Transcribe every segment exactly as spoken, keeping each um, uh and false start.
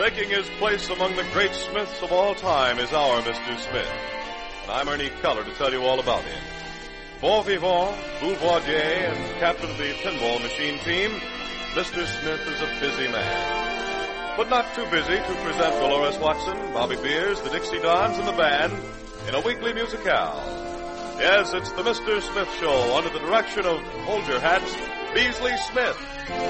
Taking his place among the great Smiths of all time is our Mister Smith. And I'm Ernie Keller to tell you all about him. Bon vivant, boulevardier, and captain of the pinball machine team, Mister Smith is a busy man. But not too busy to present Dolores Watson, Bobby Beers, the Dixie Dons, and the band in a weekly musicale. Yes, it's the Mister Smith Show under the direction of, hold your hats, Beasley Smith.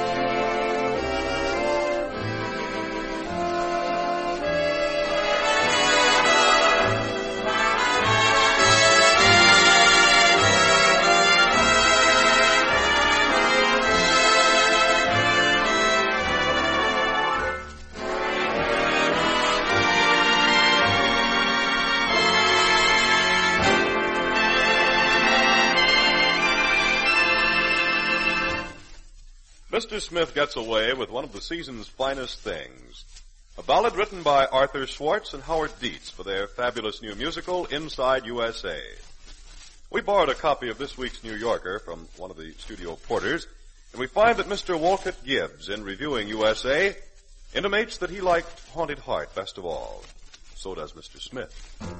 Mister Smith gets away with one of the season's finest things. A ballad written by Arthur Schwartz and Howard Dietz for their fabulous new musical, Inside U S A. We borrowed a copy of this week's New Yorker from one of the studio porters, and we find that Mister Wolcott Gibbs, in reviewing U S A, intimates that he liked Haunted Heart best of all. So does Mister Smith.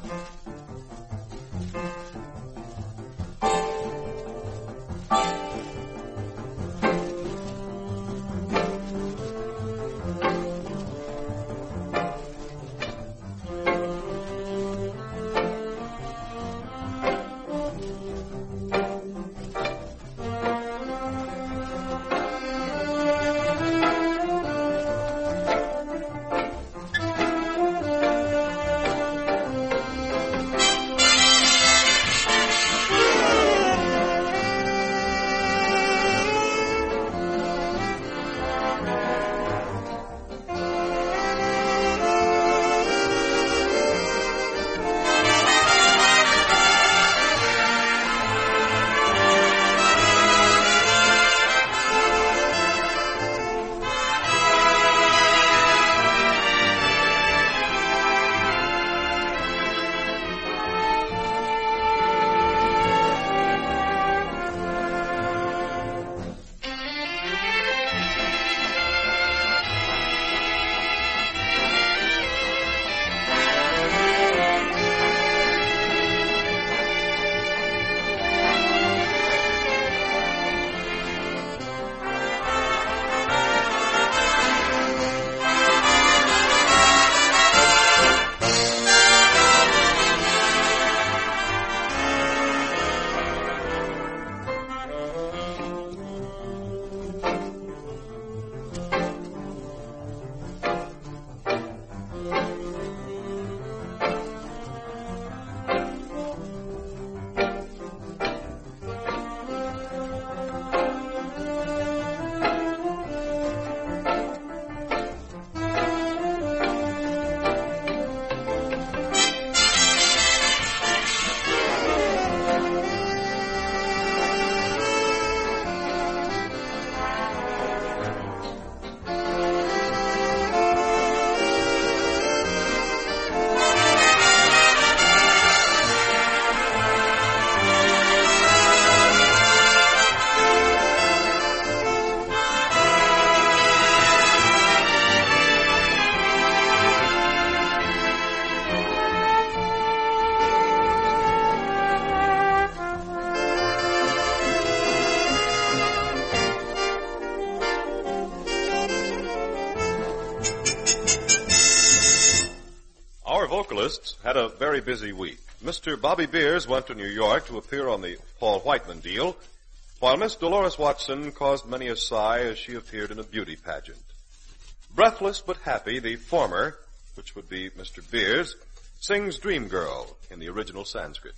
Had a very busy week. Mister Bobby Beers went to New York to appear on the Paul Whiteman deal, while Miss Dolores Watson caused many a sigh as she appeared in a beauty pageant. Breathless but happy, the former, which would be Mister Beers, sings Dream Girl in the original Sanskrit.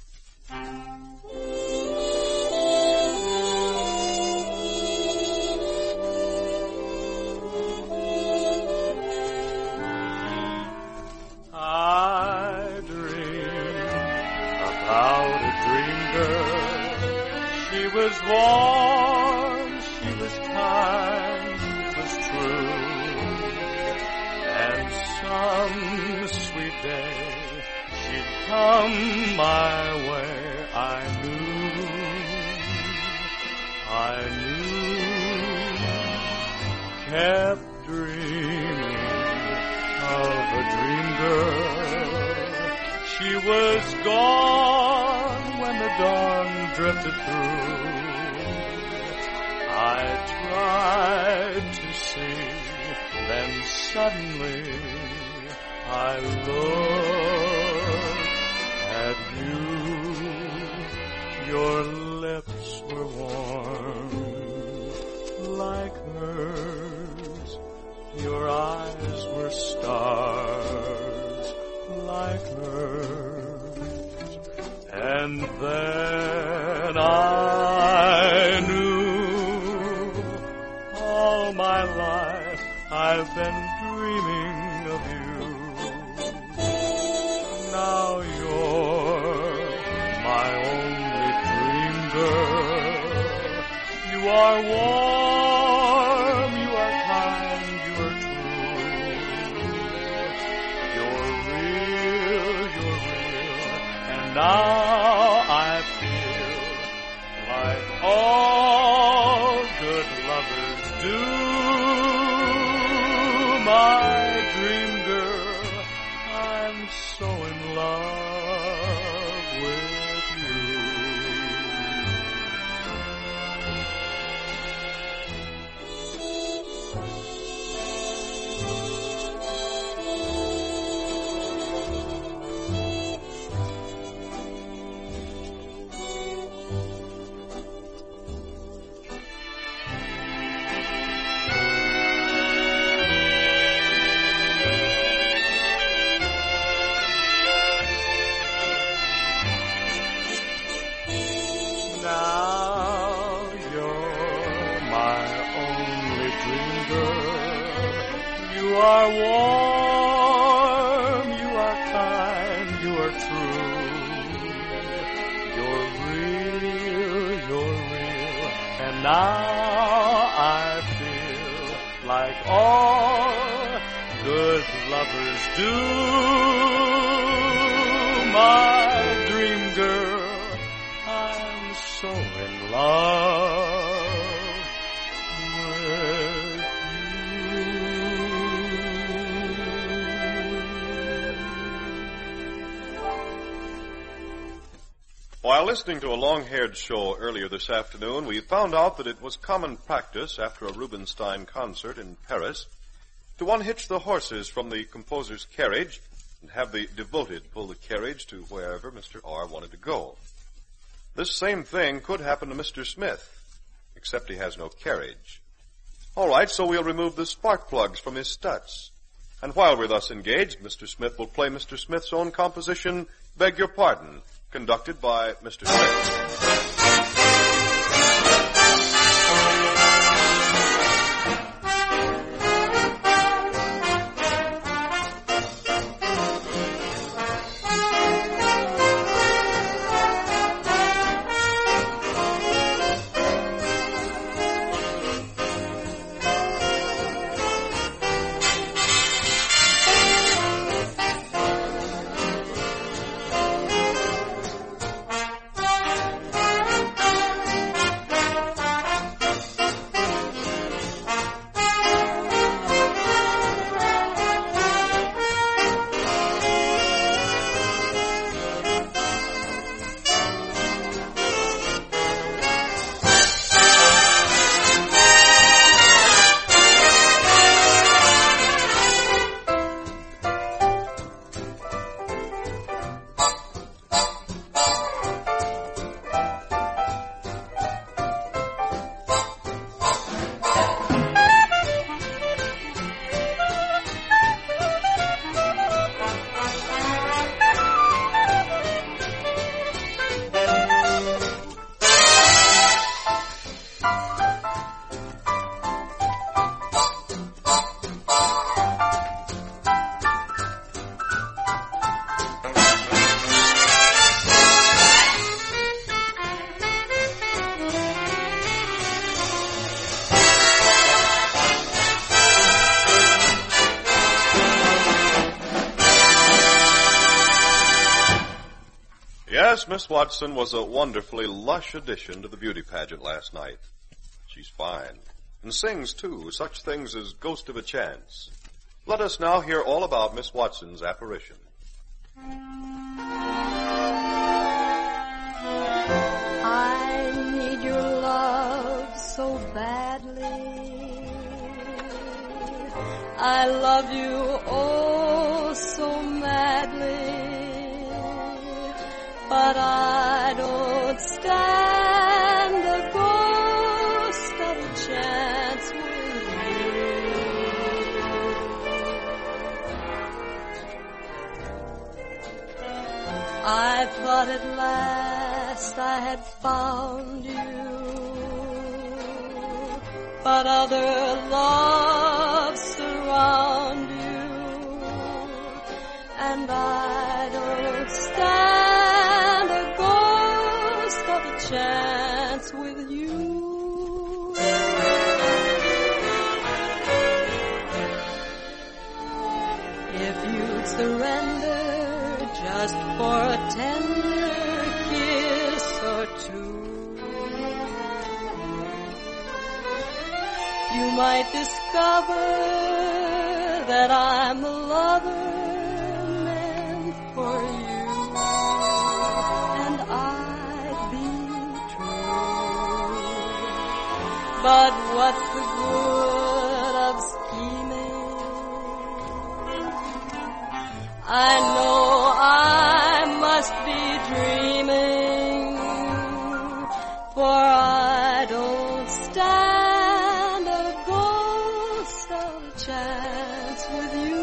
She was warm, she was kind, she was true, and some sweet day she'd come my way. I knew, I knew, kept dreaming was gone when the dawn drifted through. I tried to see, then suddenly I looked at you. Your lips were warm like hers. Your eyes were stars like hers. And then I knew all my life I've been dreaming of you. Now you're my only dream girl. You are warm, you are kind, you are true. You're real, you're real. And now I feel like all good lovers do. My dream girl, I'm so in love with you. You are warm, you are kind, you are true. You're real, you're real. And now I feel like all good lovers do. My dream girl, I'm so in love with While listening to a long-haired show earlier this afternoon, we found out that it was common practice after a Rubinstein concert in Paris to unhitch the horses from the composer's carriage and have the devoted pull the carriage to wherever Mister R wanted to go. This same thing could happen to Mister Smith, except he has no carriage. All right, so we'll remove the spark plugs from his struts. And while we're thus engaged, Mister Smith will play Mister Smith's own composition, Beg Your Pardon, conducted by Mister Smith. Yes, Miss Watson was a wonderfully lush addition to the beauty pageant last night. She's fine. And sings, too, such things as Ghost of a Chance. Let us now hear all about Miss Watson's apparition. I love you oh so madly, but I don't stand a ghost of a chance with you. I thought at last I had found you, but other loves surround you, and I don't stand a ghost of a chance with you. If you'd surrender just for a tender kiss or two, you might discover that I'm the lover meant for you, and I'd be true. But what's the good of scheming? I know I must be dreaming, for I don't stand a ghost of a chance with you.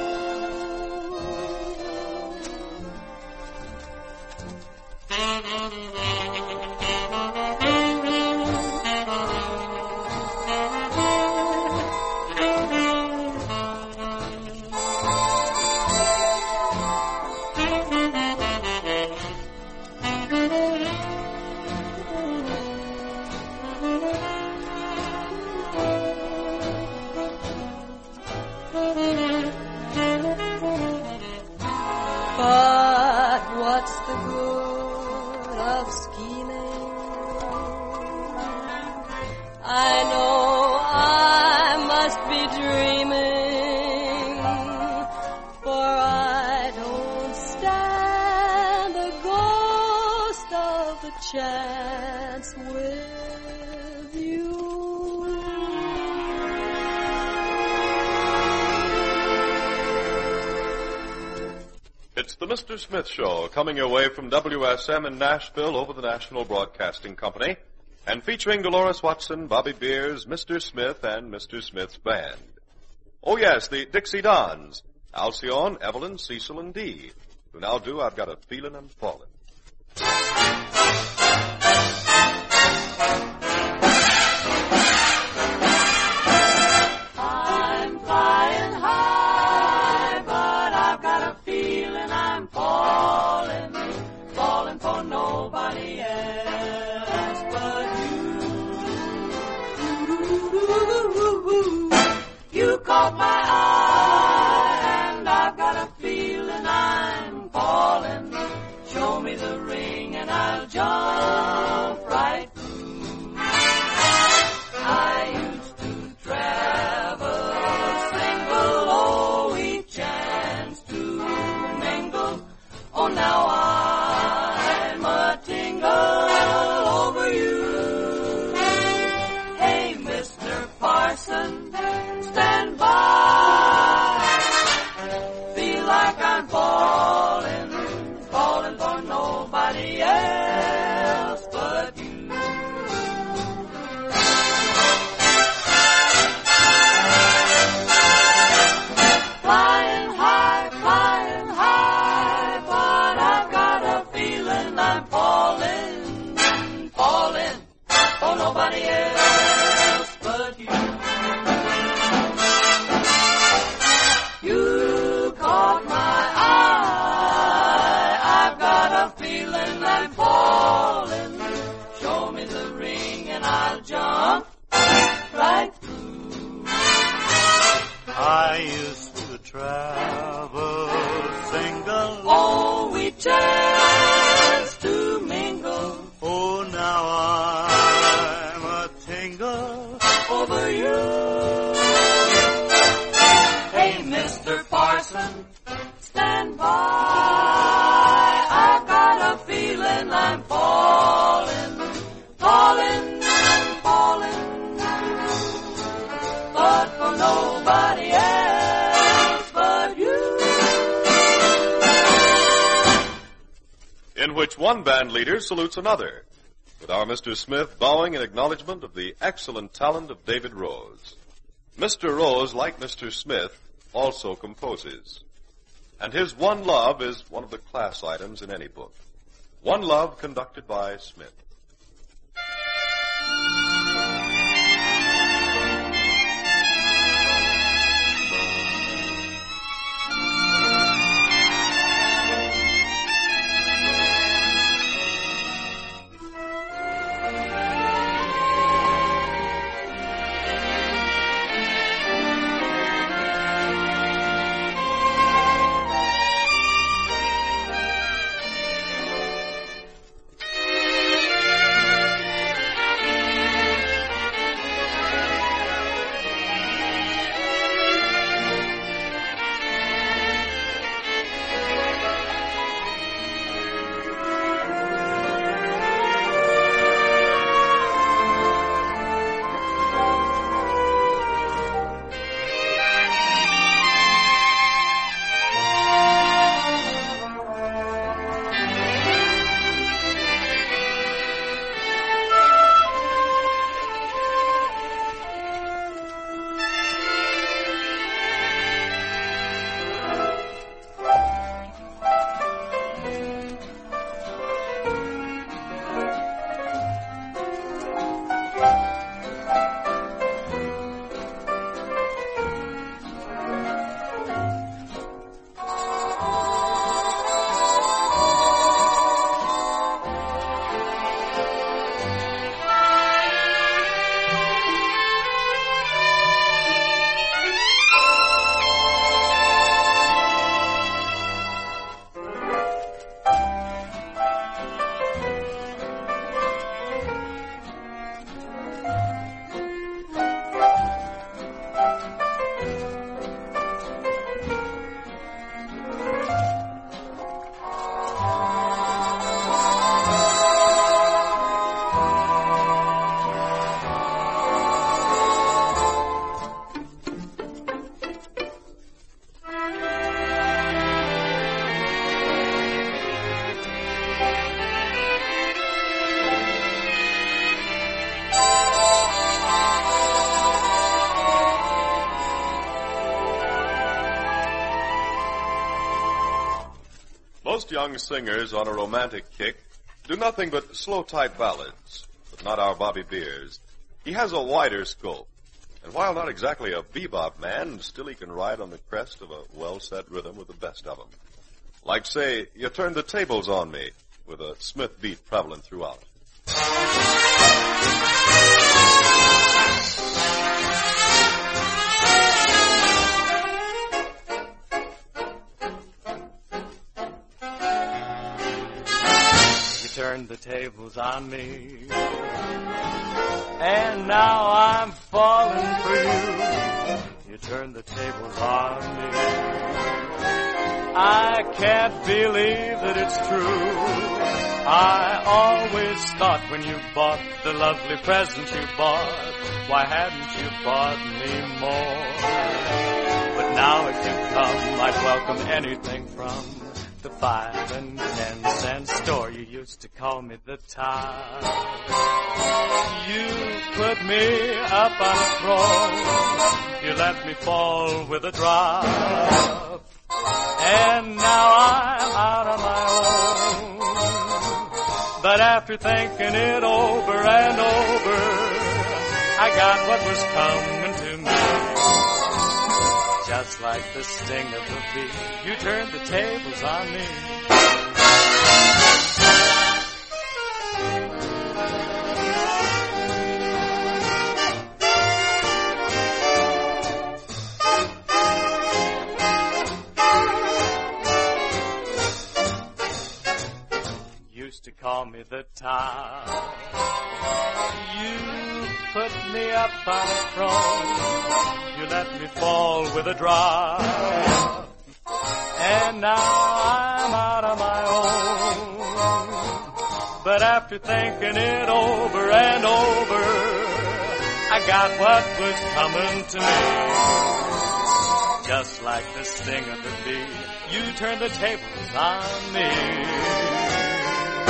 But what's the good of scheming? I know I must be dreaming, for I don't stand a ghost of a chance with you. It's the Mister Smith Show, coming your way from W S M in Nashville over the National Broadcasting Company, and featuring Dolores Watson, Bobby Beers, Mister Smith, and Mister Smith's band. Oh yes, the Dixie Dons, Alcyone, Evelyn, Cecil, and Dee, who now do I've Got a Feeling I'm Falling. I'm flying high, but I've got a feeling I'm falling, falling for nobody else but you. You caught my eye, and I've got a feeling I'm falling. Show me the ring and I'll jump right through. I used to travel single, oh, each chance to mingle. Oh, now I'm a tingle over you. Hey, Mister Parson, stand by. Feel like I'm falling, falling for nobody else but you. Flying high, flying high, but I've got a feeling I'm falling, falling for nobody else but you. You caught my eye, I've got a feeling I'm falling. Show me the ring and I'll jump right through. I used to travel single. Oh, we chanced to mingle. Oh, now I'm a tingle Over you. Hey, Mister Parson, stand by. I've got a feeling I'm falling, falling, falling, but for nobody else. which one band leader salutes another, with our Mister Smith bowing in acknowledgement of the excellent talent of David Rose. Mister Rose, like Mister Smith, also composes. And his One Love is one of the class items in any book. One Love conducted by Smith. Most young singers on a romantic kick do nothing but slow-type ballads, but not our Bobby Beers. He has a wider scope, and while not exactly a bebop man, still he can ride on the crest of a well-set rhythm with the best of them. Like, say, You Turned the Tables on Me, with a Smith beat prevalent throughout. Turned the tables on me, and now I'm falling for you. You turned the tables on me. I can't believe that it's true. I always thought when you bought the lovely present you bought, why hadn't you bought me more? But now if you come, I'd welcome anything from the five and ten cent store. You used to call me the top. You put me up on a throne. You let me fall with a drop. And now I'm out on my own. But after thinking it over and over, I got what was coming to me. Just like the sting of a bee, you turned the tables on me. Used to call me the top. You put me up on a throne. You let me fall with a drop. And now I'm out on my own. But after thinking it over and over, I got what was coming to me. Just like the sting of the bee, you turned the tables on me.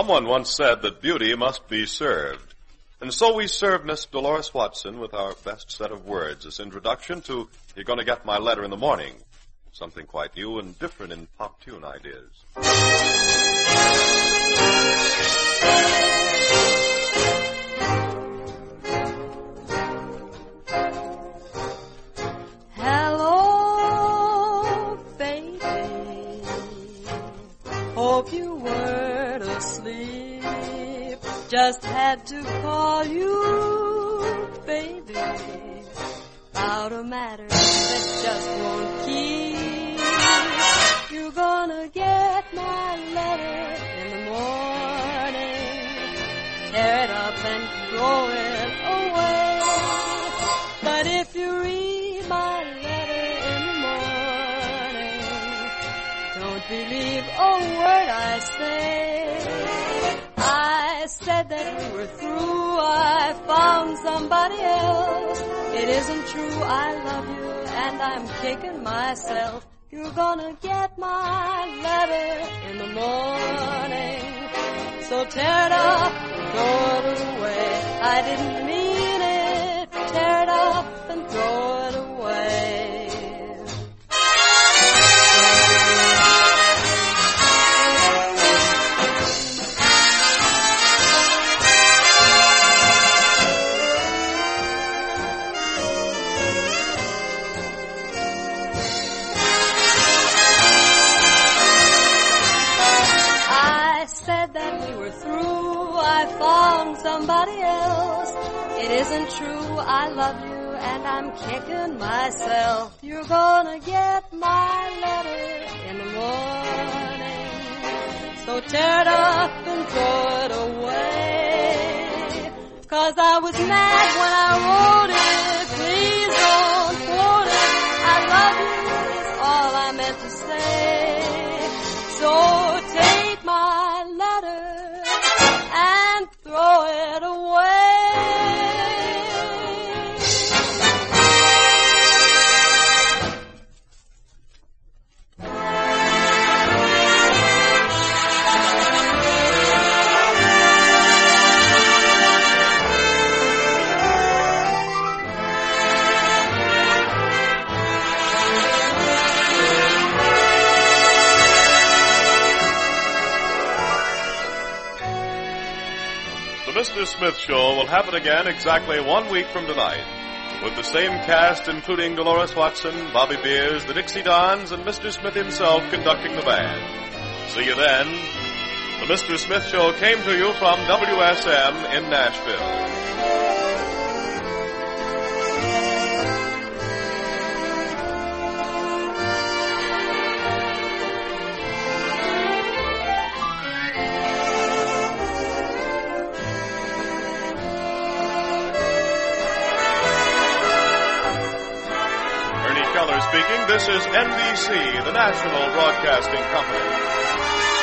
Someone once said that beauty must be served. And so we serve Miss Dolores Watson with our best set of words as introduction to You're Gonna Get My Letter in the Morning. Something quite new and different in pop tune ideas. Hello, baby. Hope you weren't asleep. Just had to call you, baby, about a matter that just won't keep. You're gonna get my letter in the morning. Tear it up and throw it away. But if you read my letter in the morning, don't believe a word I say. I said that we were through, I found somebody else. It isn't true, I love you and I'm kicking myself. You're gonna get my letter in the morning. So tear it up and throw it away. I didn't mean it. Tear it up and throw it away. Found somebody else. It isn't true, I love you and I'm kicking myself. You're gonna get my letter in the morning. So tear it up and throw it away. 'Cause I was mad when I wrote it. Please don't quote it. I love you is all I meant to say. So take my letter and throw it away. Mister Smith Show will happen again exactly one week from tonight, with the same cast including Dolores Watson, Bobby Beers, the Dixie Dons, and Mister Smith himself conducting the band. See you then. The Mister Smith Show came to you from W S M in Nashville. Speaking, this is N B C, the national broadcasting company.